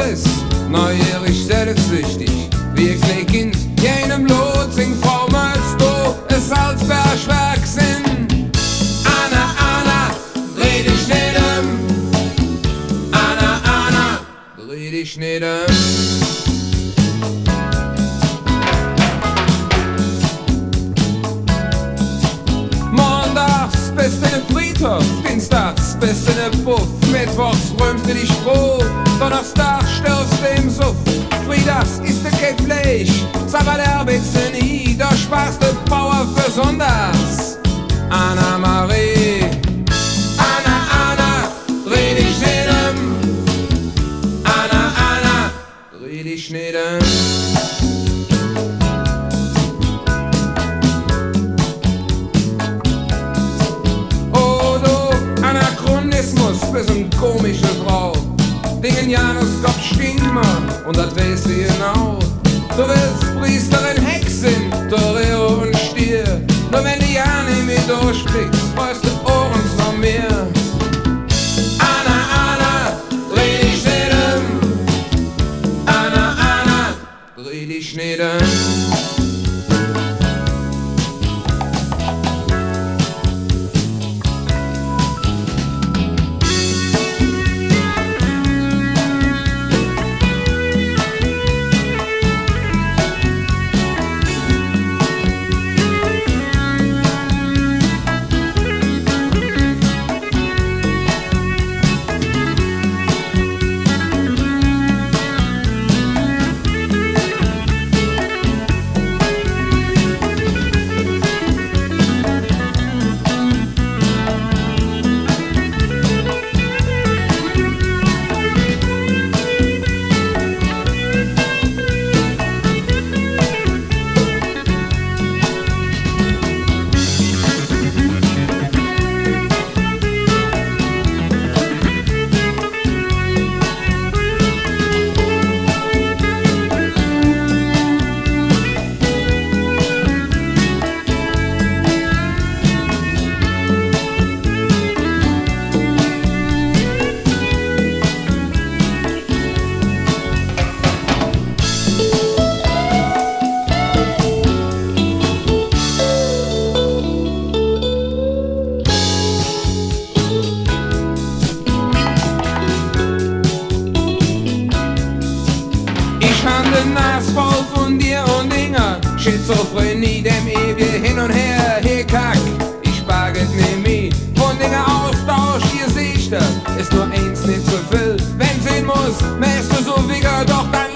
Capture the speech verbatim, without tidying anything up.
Riss, neugierig, selbstsüchtig, wie ein kleines Kind, jenem Lot sing Frau als du, es als Bergwerk sind. Anna, Anna, dreh dich nicht um. Anna, Anna, dreh dich nicht um. Montags bist du in Friedhof, Dienstags bist du in Puff, Mittwochs räumst du dich froh, Donnerstag stirbst du im Suff, Freitags isst du kein Fleisch, Sabbat arbeitst du nie, da sparst du Power für Sonntags. Anna Marie, Anna, Anna, dreh dich nicht um. Anna, Anna, dreh dich nicht um. Bist eine komische Frau. Dingen Janus Gott stinkt mir und das weißt du genau. Du willst Priesterin, Hexin, Torero und Stier. Nur wenn die ja nicht mehr durchblickst, weißt du Ohren von mir. Anna, Anna, dreh dich nicht um. Anna, Anna, dreh dich nicht um. Voll von dir und Dinger, Schizophrenie, dem ewig hin und her, hey Kack, ich baget mir mit, von Dinger Austausch, hier Sichter, ist nur eins nicht zu viel, wenn sehen muss, mähst du so Wigger, doch dann